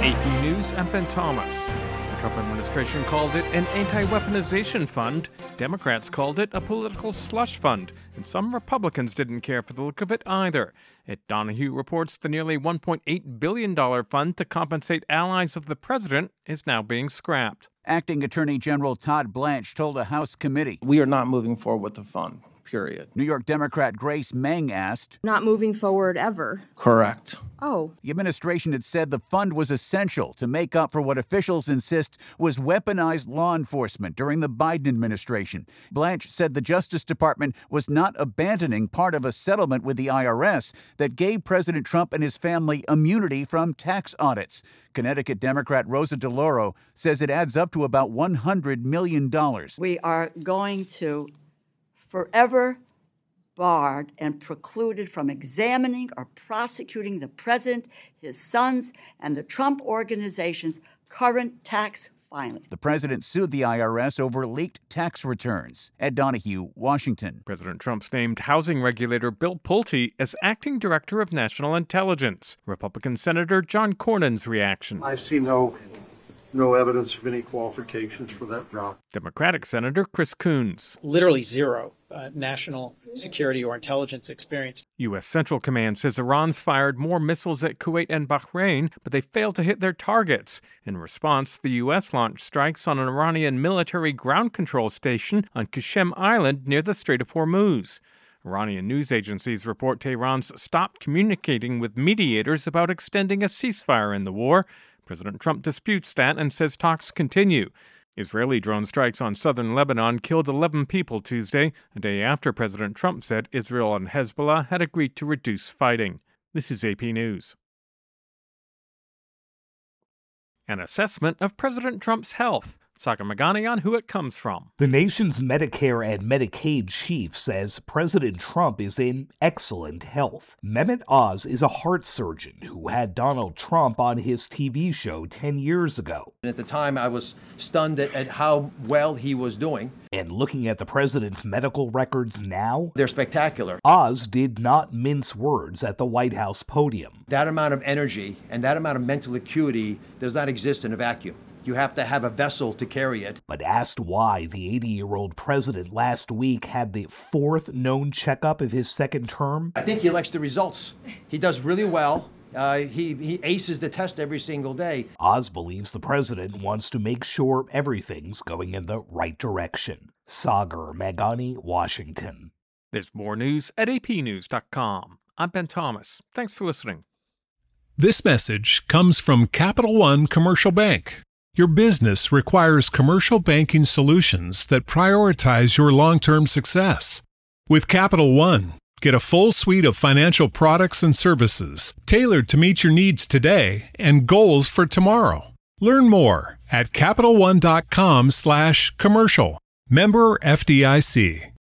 AP News, I'm Ben Thomas. The Trump administration called it an anti-weaponization fund. Democrats called it a political slush fund. And some Republicans didn't care for the look of it either. Ed Donahue reports the nearly $1.8 billion fund to compensate allies of the president is now being scrapped. Acting Attorney General Todd Blanche told a House committee, "We are not moving forward with the fund, period." New York Democrat Grace Meng asked, "Not moving forward ever?" Correct. Oh. The administration had said the fund was essential to make up for what officials insist was weaponized law enforcement during the Biden administration. Blanche said the Justice Department was not abandoning part of a settlement with the IRS that gave President Trump and his family immunity from tax audits. Connecticut Democrat Rosa DeLauro says it adds up to about $100 million. We are going to forever barred and precluded from examining or prosecuting the president, his sons, and the Trump organization's current tax filings. The president sued the IRS over leaked tax returns. Ed Donahue, Washington. President Trump's named housing regulator Bill Pulte as acting director of national intelligence. Republican Senator John Cornyn's reaction. I see no evidence of any qualifications for that job. Democratic Senator Chris Coons. Literally zero national security or intelligence experience. U.S. Central Command says Iran's fired more missiles at Kuwait and Bahrain, but they failed to hit their targets. In response, the U.S. launched strikes on an Iranian military ground control station on Qasem Island near the Strait of Hormuz. Iranian news agencies report Tehran's stopped communicating with mediators about extending a ceasefire in the war. President Trump disputes that and says talks continue. Israeli drone strikes on southern Lebanon killed 11 people Tuesday, a day after President Trump said Israel and Hezbollah had agreed to reduce fighting. This is AP News. An assessment of President Trump's health. Sagar Meghani on who it comes from. The nation's Medicare and Medicaid chief says President Trump is in excellent health. Mehmet Oz is a heart surgeon who had Donald Trump on his TV show 10 years ago. At the time, I was stunned at how well he was doing. And looking at the president's medical records now, they're spectacular. Oz did not mince words at the White House podium. That amount of energy and that amount of mental acuity does not exist in a vacuum. You have to have a vessel to carry it. But asked why the 80-year-old president last week had the fourth known checkup of his second term, I think he likes the results. He does really well. He aces the test every single day. Oz believes the president wants to make sure everything's going in the right direction. Sagar Meghani, Washington. There's more news at apnews.com. I'm Ben Thomas. Thanks for listening. This message comes from Capital One Commercial Bank. Your business requires commercial banking solutions that prioritize your long-term success. With Capital One, get a full suite of financial products and services tailored to meet your needs today and goals for tomorrow. Learn more at CapitalOne.com/commercial. Member FDIC.